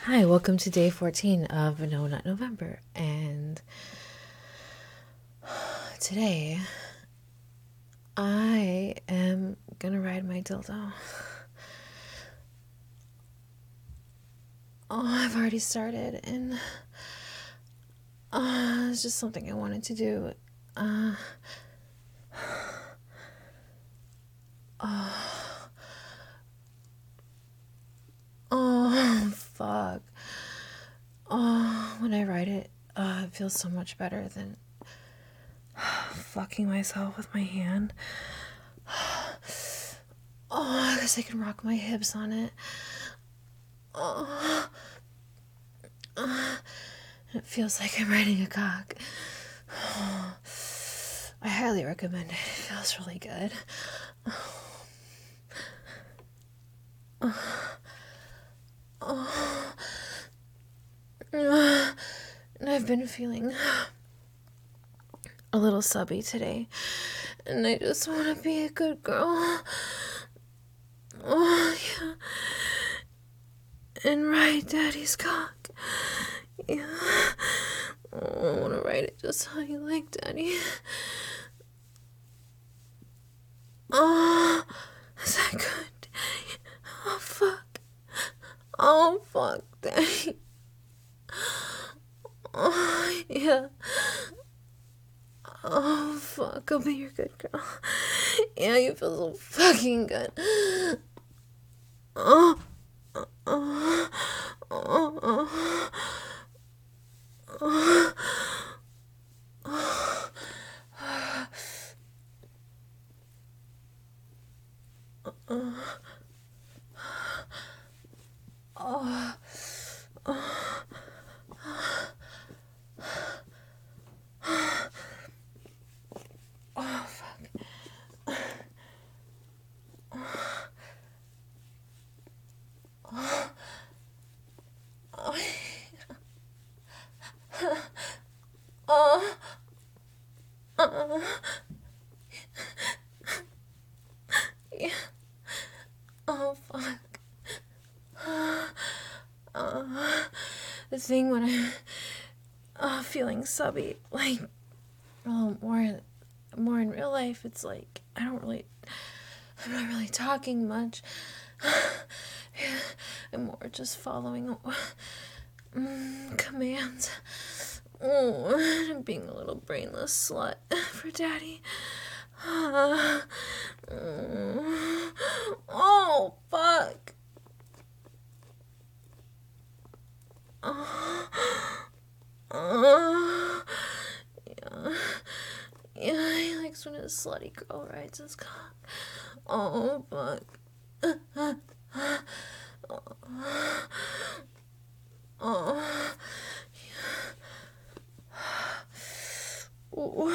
Hi, welcome to day 14 of No Nut November. And today I am gonna ride my dildo. Oh, I've already started, and it's just something I wanted to do. Oh, fuck. Oh, when I ride it, it feels so much better than fucking myself with my hand. Oh, I guess I can rock my hips on it. Oh, it feels like I'm riding a cock. I highly recommend it. It feels really good. And I've been feeling a little subby today. And I just want to be a good girl. Oh, yeah. And ride Daddy's cock. Yeah. Oh, I want to ride it just how you like, Daddy. Oh, is that good? Oh, fuck. Oh, fuck, Daddy. Oh, yeah. Oh, fuck. I'll be your good girl. Yeah, you feel so fucking good. Oh, oh, oh, oh. Yeah. Oh, fuck. The thing when I'm feeling subby, like, more in real life, it's like, I'm not really talking much. I'm more just following commands. Oh, I'm being a little brainless slut for Daddy. Oh, fuck. Yeah. Yeah, he likes when his slutty girl rides his cock. Oh, fuck. Oh. Ooh.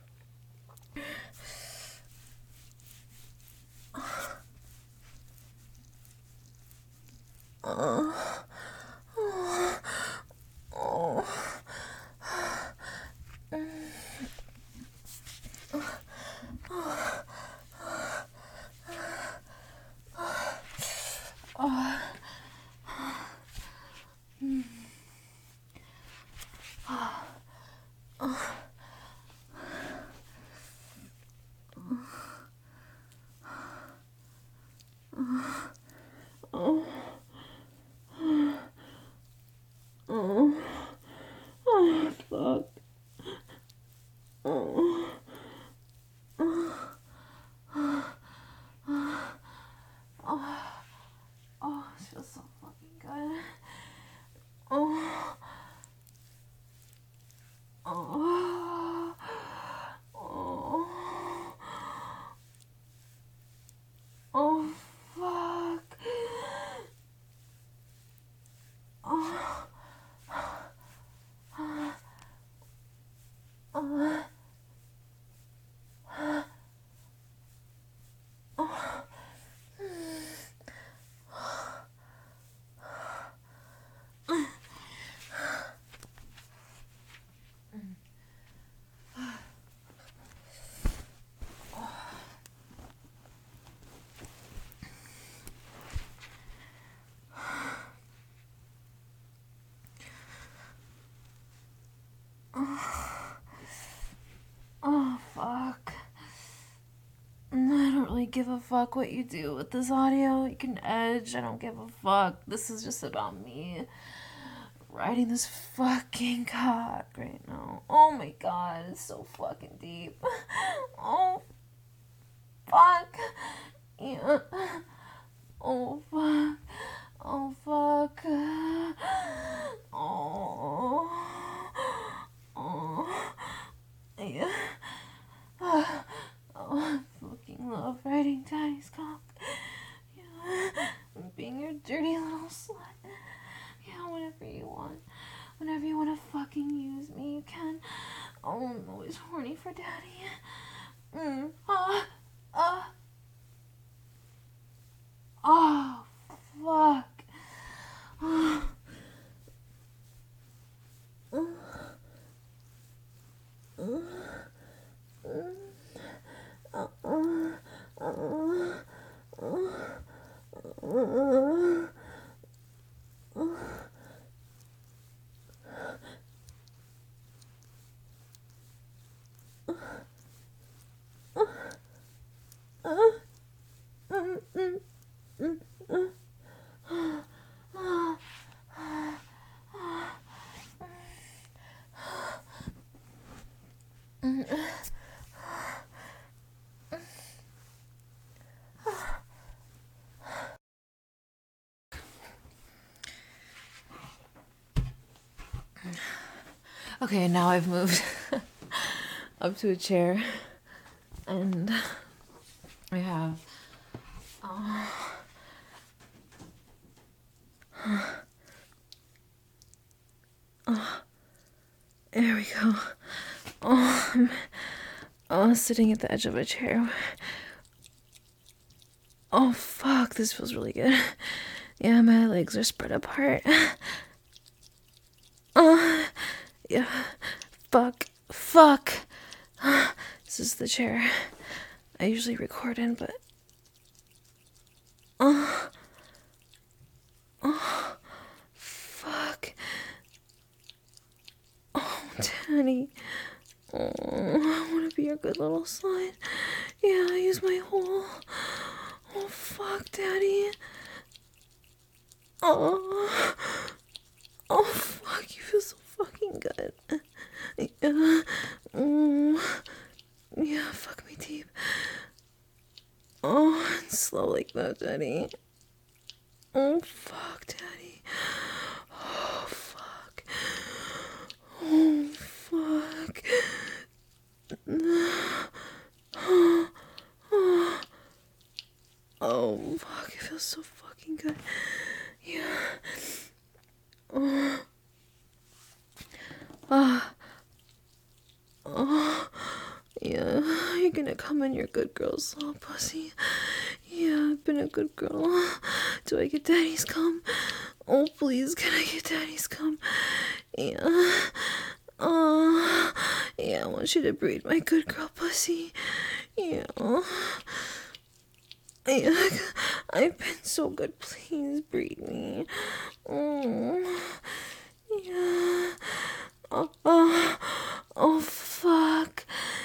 Oh, fuck. Oh. Oh, this feels so fucking good. Oh. Oh. Oh. Oh, fuck. Oh. Oh. give a fuck what you do with this audio. You can edge. I don't give a fuck. This is just about me riding this fucking cock right now. Oh my god, it's so fucking deep. Oh, fuck. Yeah. Oh, fuck. Oh, fuck. Oh. Oh. Yeah. Oh, I fucking love riding Daddy's cock. Yeah. Being your dirty little slut. Yeah, whenever you want. Whenever you want to fucking use me, you can. Oh, I'm always horny for Daddy. Oh, fuck. Okay, now I've moved up to a chair, and I have there we go. I'm sitting at the edge of a chair. Oh fuck, this feels really good. Yeah, my legs are spread apart. Yeah. Fuck. This is the chair I usually record in, but fuck. Oh, Daddy. Oh, I want to be your good little slut. Yeah, I use my hole. Oh, fuck, Daddy. Oh, fuck, you feel so fucking good. Yeah, yeah, fuck me deep. Oh, and slow like that, Daddy. Oh, fuck, Daddy. Oh, fuck. Oh, fuck. Oh, fuck, it feels so fucking good. Yeah. Yeah, you're gonna come in your good girl's little pussy. Yeah, I've been a good girl. Do I get Daddy's cum? Oh, please, can I get Daddy's cum? Yeah. Yeah, I want you to breed my good girl pussy. Yeah. Yeah, I've been so good. Please breed me. Oh, yeah. Oh, fuck.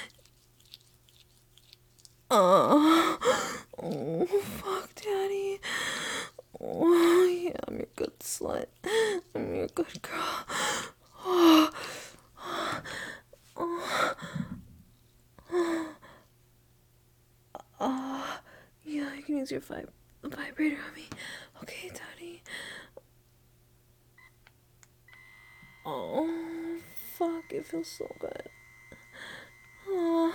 Oh, fuck, Daddy. Oh, yeah, I'm your good slut. I'm your good girl. Oh, yeah, you can use your vibrator on me. Okay, Daddy. Oh, fuck, it feels so good. Oh,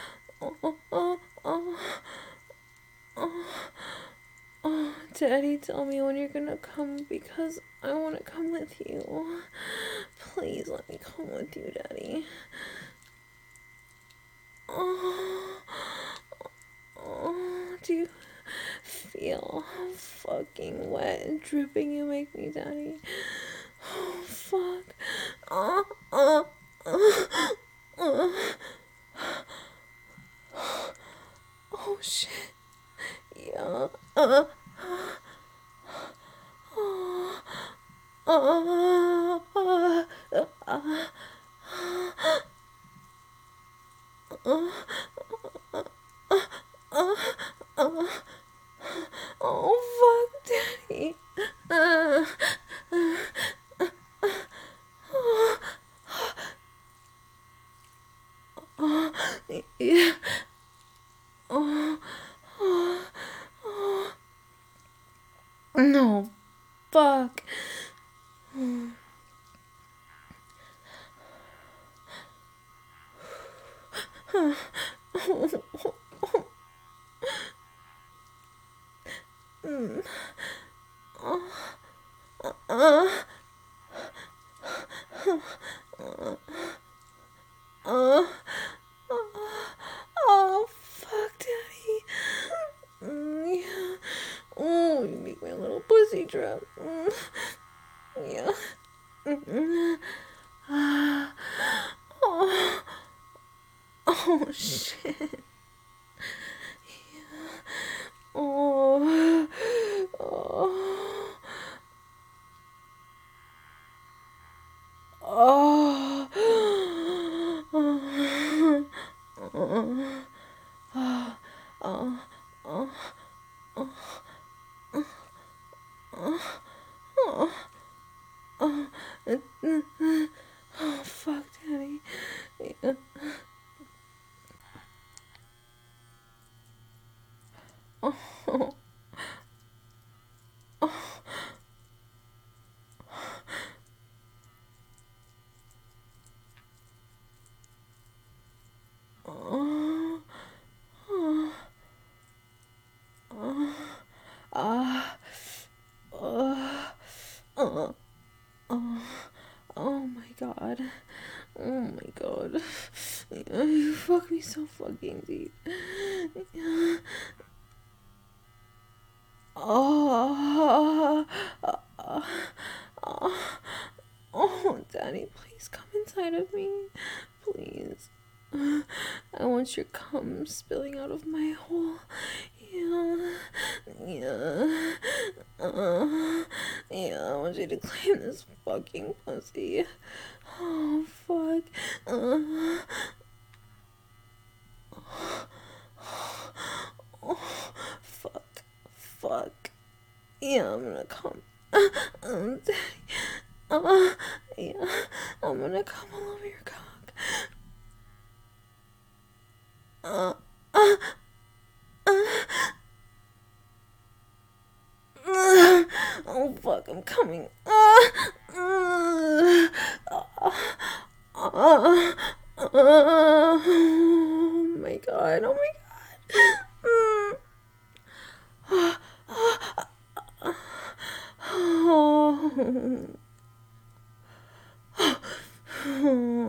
Daddy, tell me when you're gonna come because I want to come with you. Please let me come with you, Daddy. Do you feel how fucking wet and dripping you make me, Daddy? Oh, fuck. Oh, shit. Yeah. Oh, fuck, Daddy. Yeah. No, fuck. Oh, fuck, Daddy. Yeah. Oh, you make my little pussy drop. Yeah. Oh, oh, shit. Oh, oh, oh, oh, fuck, Daddy. Yeah. Oh, oh, oh, oh, ah, oh, oh, oh, oh my god. Oh my god. You fuck me so fucking deep. Oh, oh, Daddy, please come inside of me. Please. I want your cum spilling out of my hole. Yeah. Yeah. Yeah, I want you to claim this fucking pussy. Oh, fuck. Oh, fuck. Fuck. Yeah, I'm gonna come. Daddy. Yeah, I'm gonna come all over your cock. Uh, uh, oh fuck, I'm coming. Oh my god, oh my god. Oh.